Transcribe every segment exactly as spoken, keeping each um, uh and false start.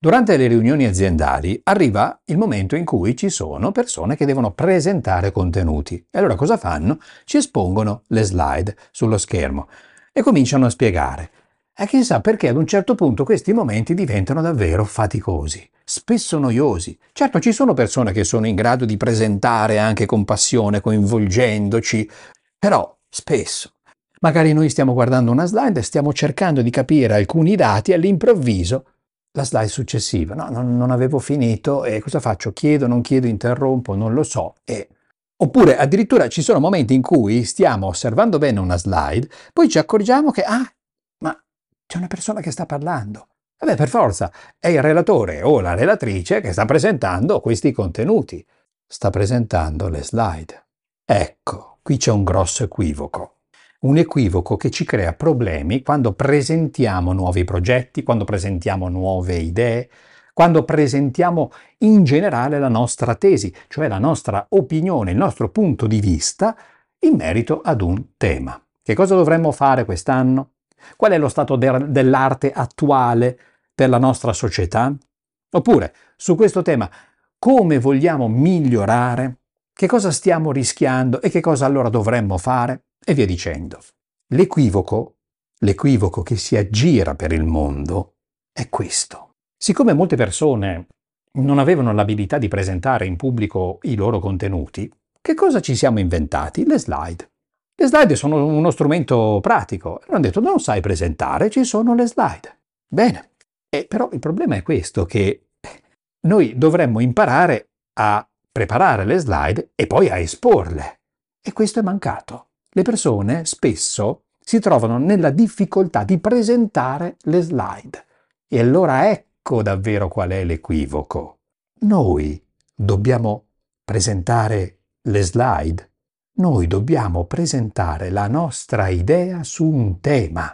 Durante le riunioni aziendali arriva il momento in cui ci sono persone che devono presentare contenuti. E allora cosa fanno? Ci espongono le slide sullo schermo e cominciano a spiegare. E chissà perché ad un certo punto questi momenti diventano davvero faticosi, spesso noiosi. Certo, ci sono persone che sono in grado di presentare anche con passione, coinvolgendoci, però spesso magari noi stiamo guardando una slide e stiamo cercando di capire alcuni dati e all'improvviso la slide successiva. No, non, non avevo finito e cosa faccio? Chiedo, non chiedo, interrompo, non lo so. E... Oppure addirittura ci sono momenti in cui stiamo osservando bene una slide, poi ci accorgiamo che, ah, ma c'è una persona che sta parlando. Vabbè, per forza, è il relatore o la relatrice che sta presentando questi contenuti. Sta presentando le slide. Ecco, qui c'è un grosso equivoco. Un equivoco che ci crea problemi quando presentiamo nuovi progetti, quando presentiamo nuove idee, quando presentiamo in generale la nostra tesi, cioè la nostra opinione, il nostro punto di vista in merito ad un tema. Che cosa dovremmo fare quest'anno? Qual è lo stato de- dell'arte attuale della nostra società? Oppure, su questo tema, come vogliamo migliorare? Che cosa stiamo rischiando e che cosa allora dovremmo fare? E via dicendo. L'equivoco, l'equivoco che si aggira per il mondo è questo. Siccome molte persone non avevano l'abilità di presentare in pubblico i loro contenuti, che cosa ci siamo inventati? Le slide. Le slide sono uno strumento pratico. Hanno detto, non sai presentare, ci sono le slide. Bene. E però il problema è questo, che noi dovremmo imparare a preparare le slide e poi a esporle. E questo è mancato. Le persone spesso si trovano nella difficoltà di presentare le slide. E allora ecco davvero qual è l'equivoco. Noi dobbiamo presentare le slide. Noi dobbiamo presentare la nostra idea su un tema.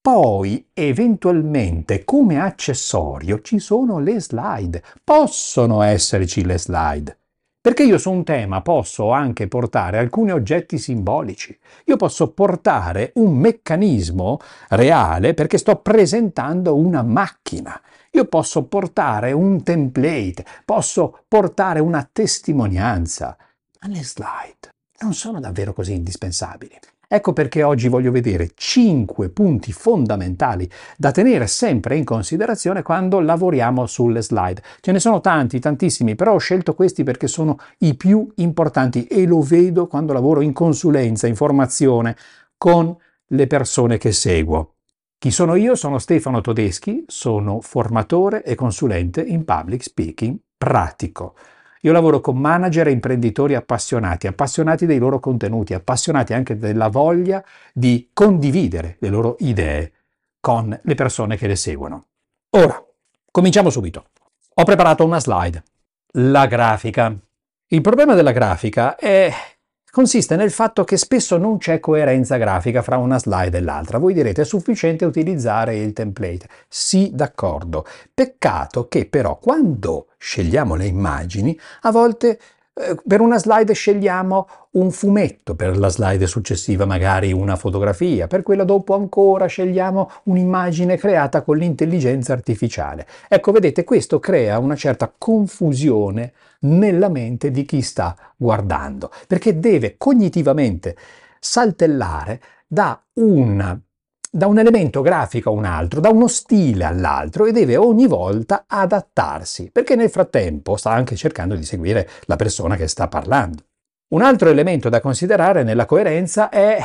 Poi, eventualmente, come accessorio, ci sono le slide. Possono esserci le slide. Perché io su un tema posso anche portare alcuni oggetti simbolici. Io posso portare un meccanismo reale perché sto presentando una macchina. Io posso portare un template, posso portare una testimonianza. Ma le slide non sono davvero così indispensabili. Ecco perché oggi voglio vedere cinque punti fondamentali da tenere sempre in considerazione quando lavoriamo sulle slide. Ce ne sono tanti, tantissimi, però ho scelto questi perché sono i più importanti e lo vedo quando lavoro in consulenza, in formazione con le persone che seguo. Chi sono io? Sono Stefano Todeschi, sono formatore e consulente in public speaking pratico. Io lavoro con manager e imprenditori appassionati, appassionati dei loro contenuti, appassionati anche della voglia di condividere le loro idee con le persone che le seguono. Ora, cominciamo subito. Ho preparato una slide. La grafica. Il problema della grafica è... consiste nel fatto che spesso non c'è coerenza grafica fra una slide e l'altra. Voi direte, è sufficiente utilizzare il template. Sì, d'accordo. Peccato che però quando scegliamo le immagini, a volte eh, per una slide scegliamo un fumetto, per la slide successiva magari una fotografia, per quella dopo ancora scegliamo un'immagine creata con l'intelligenza artificiale. Ecco, vedete, questo crea una certa confusione nella mente di chi sta guardando, perché deve cognitivamente saltellare da un, da un elemento grafico a un altro, da uno stile all'altro e deve ogni volta adattarsi, perché nel frattempo sta anche cercando di seguire la persona che sta parlando. Un altro elemento da considerare nella coerenza è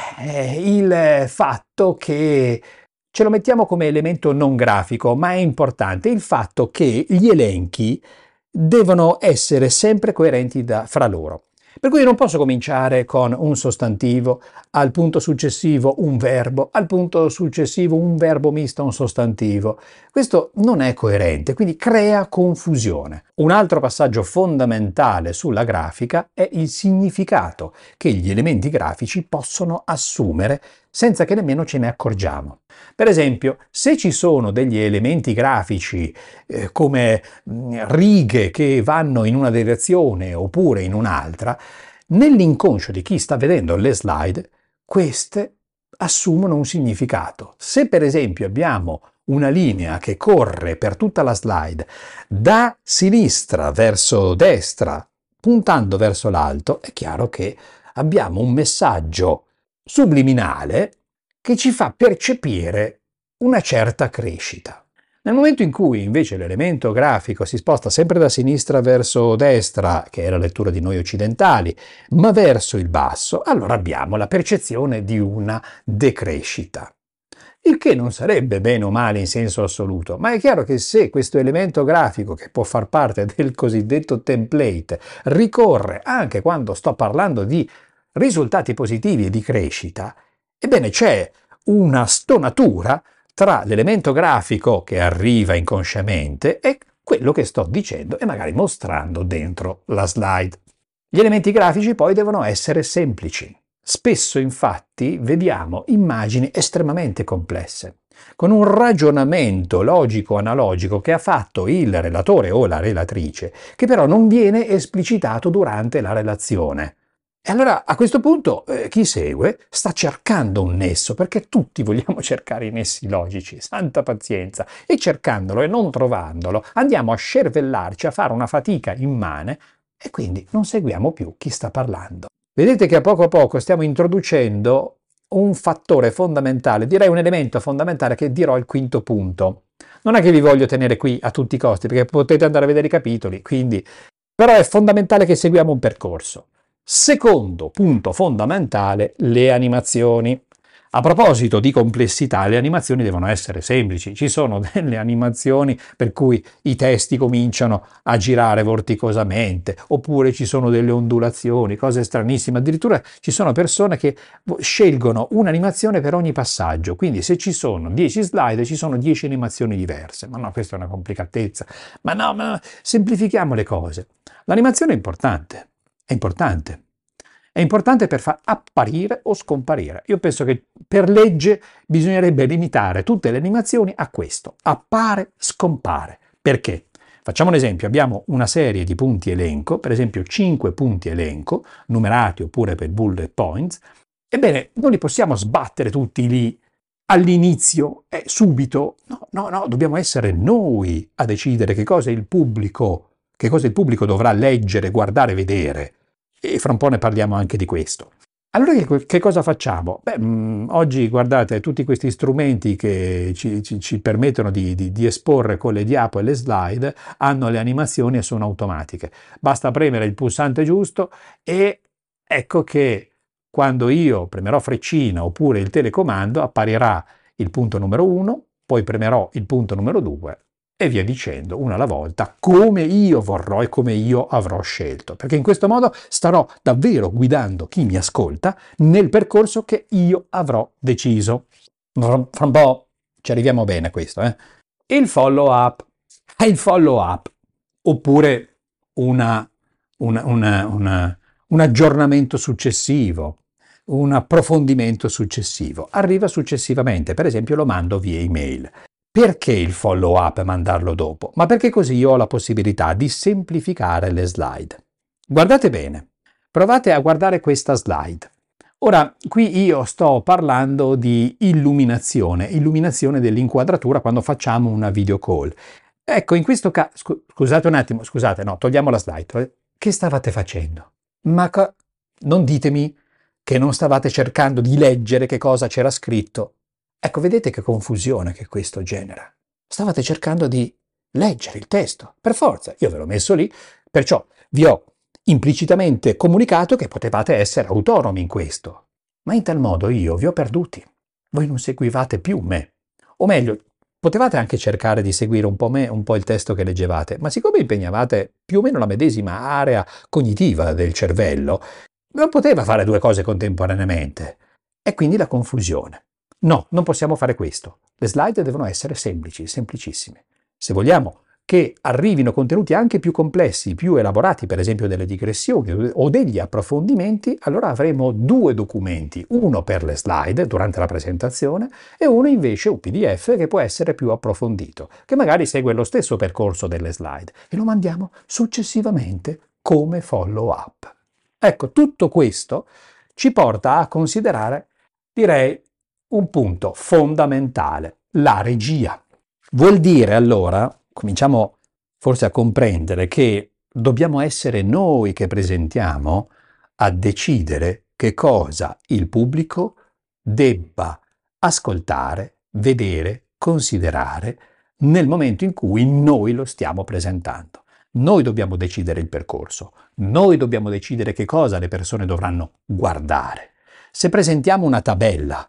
il fatto che ce lo mettiamo come elemento non grafico, ma è importante il fatto che gli elenchi devono essere sempre coerenti da, fra loro. Per cui non posso cominciare con un sostantivo, al punto successivo un verbo, al punto successivo un verbo misto a un sostantivo. Questo non è coerente, quindi crea confusione. Un altro passaggio fondamentale sulla grafica è il significato che gli elementi grafici possono assumere senza che nemmeno ce ne accorgiamo. Per esempio, se ci sono degli elementi grafici eh, come mh, righe che vanno in una direzione oppure in un'altra, nell'inconscio di chi sta vedendo le slide, queste assumono un significato. Se per esempio abbiamo una linea che corre per tutta la slide da sinistra verso destra, puntando verso l'alto, è chiaro che abbiamo un messaggio subliminale che ci fa percepire una certa crescita. Nel momento in cui invece l'elemento grafico si sposta sempre da sinistra verso destra, che è la lettura di noi occidentali, ma verso il basso, allora abbiamo la percezione di una decrescita. Il che non sarebbe bene o male in senso assoluto, ma è chiaro che se questo elemento grafico, che può far parte del cosiddetto template, ricorre anche quando sto parlando di risultati positivi e di crescita, ebbene c'è una stonatura tra l'elemento grafico che arriva inconsciamente e quello che sto dicendo e magari mostrando dentro la slide. Gli elementi grafici poi devono essere semplici. Spesso infatti vediamo immagini estremamente complesse, con un ragionamento logico-analogico che ha fatto il relatore o la relatrice, che però non viene esplicitato durante la relazione. E allora a questo punto eh, chi segue sta cercando un nesso, perché tutti vogliamo cercare i nessi logici, santa pazienza, e cercandolo e non trovandolo andiamo a scervellarci, a fare una fatica immane e quindi non seguiamo più chi sta parlando. Vedete che a poco a poco stiamo introducendo un fattore fondamentale, direi un elemento fondamentale che dirò al quinto punto. Non è che vi voglio tenere qui a tutti i costi, perché potete andare a vedere i capitoli, quindi... però è fondamentale che seguiamo un percorso. Secondo punto fondamentale, le animazioni. A proposito di complessità, le animazioni devono essere semplici. Ci sono delle animazioni per cui i testi cominciano a girare vorticosamente, oppure ci sono delle ondulazioni, cose stranissime. Addirittura ci sono persone che scelgono un'animazione per ogni passaggio. Quindi se ci sono dieci slide, ci sono dieci animazioni diverse. Ma no, questa è una complicatezza. Ma no, ma semplifichiamo le cose. L'animazione è importante. È importante. È importante per far apparire o scomparire. Io penso che per legge bisognerebbe limitare tutte le animazioni a questo. Appare, scompare. Perché? Facciamo un esempio. Abbiamo una serie di punti elenco, per esempio cinque punti elenco, numerati oppure per bullet points. Ebbene, non li possiamo sbattere tutti lì all'inizio e subito. No, no, no, dobbiamo essere noi a decidere che cosa il pubblico, che cosa il pubblico dovrà leggere, guardare, vedere. E fra un po' ne parliamo anche di questo. Allora che, che cosa facciamo? Beh, mh, oggi guardate tutti questi strumenti che ci, ci, ci permettono di, di, di esporre con le diapo e le slide hanno le animazioni e sono automatiche. Basta premere il pulsante giusto e ecco che quando io premerò freccina oppure il telecomando apparirà il punto numero uno, poi premerò il punto numero due e via dicendo, una alla volta, come io vorrò e come io avrò scelto. Perché in questo modo starò davvero guidando chi mi ascolta nel percorso che io avrò deciso. Fra un po' ci arriviamo bene a questo. Eh? Il follow-up. È il follow-up. Oppure una, una, una, una, un aggiornamento successivo, un approfondimento successivo. Arriva successivamente, per esempio lo mando via email. Perché il follow-up e mandarlo dopo? Ma perché così io ho la possibilità di semplificare le slide. Guardate bene, provate a guardare questa slide. Ora, qui io sto parlando di illuminazione, illuminazione dell'inquadratura quando facciamo una video call. Ecco, in questo caso, scusate un attimo, scusate, no, togliamo la slide. Che stavate facendo? Ma non ditemi che non stavate cercando di leggere che cosa c'era scritto. Ecco, vedete che confusione che questo genera. Stavate cercando di leggere il testo. Per forza, io ve l'ho messo lì, perciò vi ho implicitamente comunicato che potevate essere autonomi in questo. Ma in tal modo io vi ho perduti. Voi non seguivate più me. O meglio, potevate anche cercare di seguire un po' me, un po' il testo che leggevate, ma siccome impegnavate più o meno la medesima area cognitiva del cervello, non poteva fare due cose contemporaneamente. E quindi la confusione. No, non possiamo fare questo. Le slide devono essere semplici, semplicissime. Se vogliamo che arrivino contenuti anche più complessi, più elaborati, per esempio delle digressioni o degli approfondimenti, allora avremo due documenti, uno per le slide durante la presentazione e uno invece un P D F che può essere più approfondito, che magari segue lo stesso percorso delle slide e lo mandiamo successivamente come follow-up. Ecco, tutto questo ci porta a considerare, direi, un punto fondamentale, la regia. Vuol dire allora, cominciamo forse a comprendere che dobbiamo essere noi che presentiamo a decidere che cosa il pubblico debba ascoltare, vedere, considerare nel momento in cui noi lo stiamo presentando. Noi dobbiamo decidere il percorso, noi dobbiamo decidere che cosa le persone dovranno guardare. Se presentiamo una tabella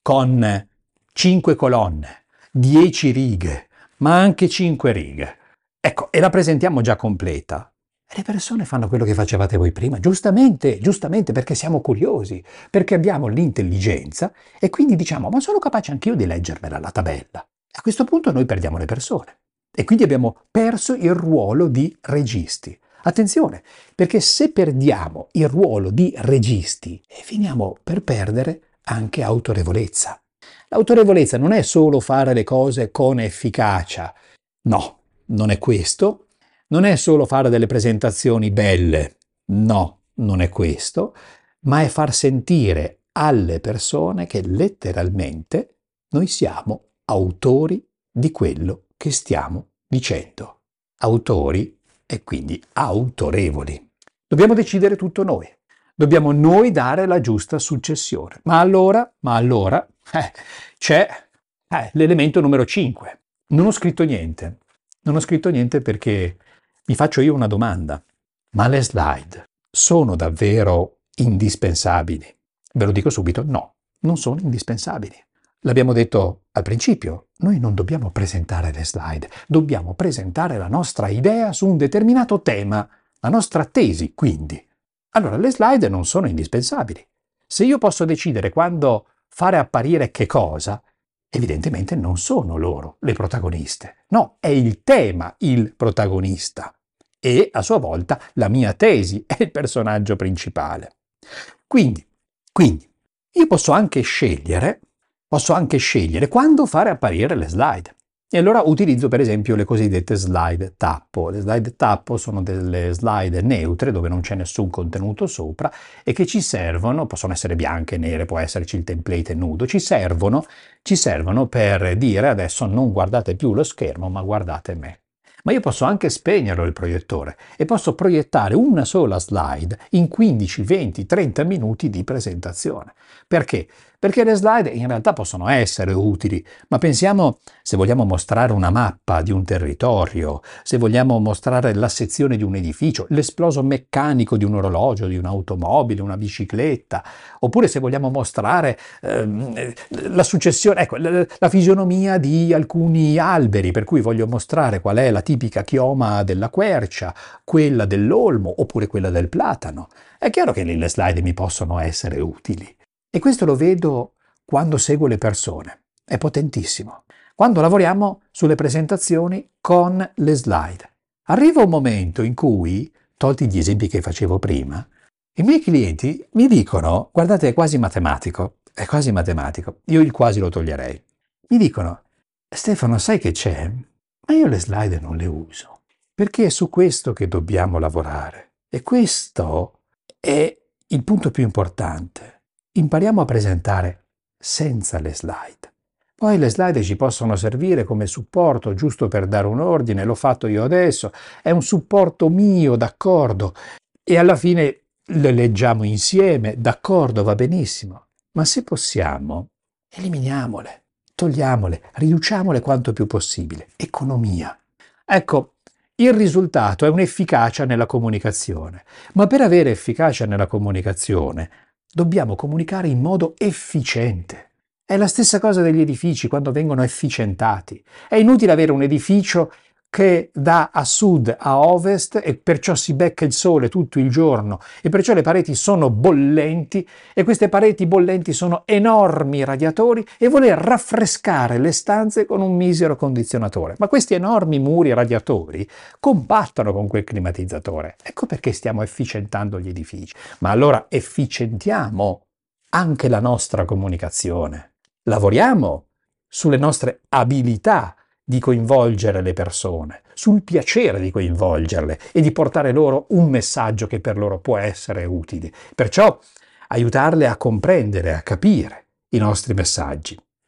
con cinque colonne, dieci righe, ma anche cinque righe, ecco, e la presentiamo già completa, e le persone fanno quello che facevate voi prima, giustamente, giustamente, perché siamo curiosi, perché abbiamo l'intelligenza e quindi diciamo, ma sono capace anch'io di leggermela la tabella. A questo punto noi perdiamo le persone e quindi abbiamo perso il ruolo di registi. Attenzione, perché se perdiamo il ruolo di registi, finiamo per perdere anche autorevolezza. L'autorevolezza non è solo fare le cose con efficacia, no, non è questo. Non è solo fare delle presentazioni belle, no, non è questo, ma è far sentire alle persone che letteralmente noi siamo autori di quello che stiamo dicendo. Autori e quindi autorevoli. Dobbiamo decidere tutto noi. Dobbiamo noi dare la giusta successione. Ma allora, ma allora, eh, c'è eh, l'elemento numero cinque. Non ho scritto niente. Non ho scritto niente perché mi faccio io una domanda. Ma le slide sono davvero indispensabili? Ve lo dico subito, no, non sono indispensabili. L'abbiamo detto al principio, noi non dobbiamo presentare le slide, dobbiamo presentare la nostra idea su un determinato tema, la nostra tesi, quindi. Allora, le slide non sono indispensabili. Se io posso decidere quando fare apparire che cosa, evidentemente non sono loro le protagoniste. No, è il tema il protagonista. E, a sua volta, la mia tesi è il personaggio principale. Quindi, quindi, io posso anche scegliere, posso anche scegliere quando fare apparire le slide. E allora utilizzo per esempio le cosiddette slide tappo. Le slide tappo sono delle slide neutre dove non c'è nessun contenuto sopra e che ci servono, possono essere bianche, nere, può esserci il template nudo, ci servono, ci servono per dire adesso non guardate più lo schermo ma guardate me. Ma io posso anche spegnerlo il proiettore e posso proiettare una sola slide in quindici, venti, trenta minuti di presentazione. Perché? Perché le slide in realtà possono essere utili, ma pensiamo se vogliamo mostrare una mappa di un territorio, se vogliamo mostrare la sezione di un edificio, l'esploso meccanico di un orologio, di un'automobile, una bicicletta, oppure se vogliamo mostrare ehm, la successione, ecco, la, la fisionomia di alcuni alberi, per cui voglio mostrare qual è la tipica chioma della quercia, quella dell'olmo, oppure quella del platano. È chiaro che le slide mi possono essere utili. E questo lo vedo quando seguo le persone, è potentissimo. Quando lavoriamo sulle presentazioni con le slide. Arriva un momento in cui, tolti gli esempi che facevo prima, i miei clienti mi dicono, guardate è quasi matematico, è quasi matematico, io il quasi lo toglierei. Mi dicono, Stefano sai che c'è? Ma io le slide non le uso, perché è su questo che dobbiamo lavorare. E questo è il punto più importante. Impariamo a presentare senza le slide. Poi le slide ci possono servire come supporto, giusto per dare un ordine, l'ho fatto io adesso, è un supporto mio, d'accordo, e alla fine le leggiamo insieme, d'accordo, va benissimo. Ma se possiamo, eliminiamole, togliamole, riduciamole quanto più possibile. Economia. Ecco, il risultato è un'efficacia nella comunicazione, ma per avere efficacia nella comunicazione dobbiamo comunicare in modo efficiente. È la stessa cosa degli edifici quando vengono efficientati. È inutile avere un edificio che dà a sud, a ovest e perciò si becca il sole tutto il giorno e perciò le pareti sono bollenti e queste pareti bollenti sono enormi radiatori e voler raffrescare le stanze con un misero condizionatore. Ma questi enormi muri radiatori combattono con quel climatizzatore. Ecco perché stiamo efficientando gli edifici. Ma allora efficientiamo anche la nostra comunicazione. Lavoriamo sulle nostre abilità di coinvolgere le persone, sul piacere di coinvolgerle e di portare loro un messaggio che per loro può essere utile. Perciò aiutarle a comprendere, a capire i nostri messaggi.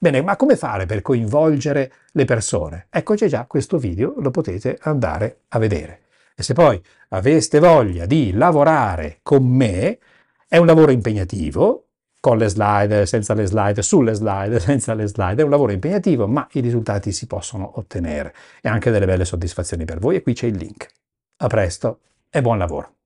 Bene, ma come fare per coinvolgere le persone? Ecco, c'è già questo video, lo potete andare a vedere. E se poi aveste voglia di lavorare con me, è un lavoro impegnativo, con le slide, senza le slide, sulle slide, senza le slide, è un lavoro impegnativo, ma i risultati si possono ottenere e anche delle belle soddisfazioni per voi, e qui c'è il link. A presto e buon lavoro!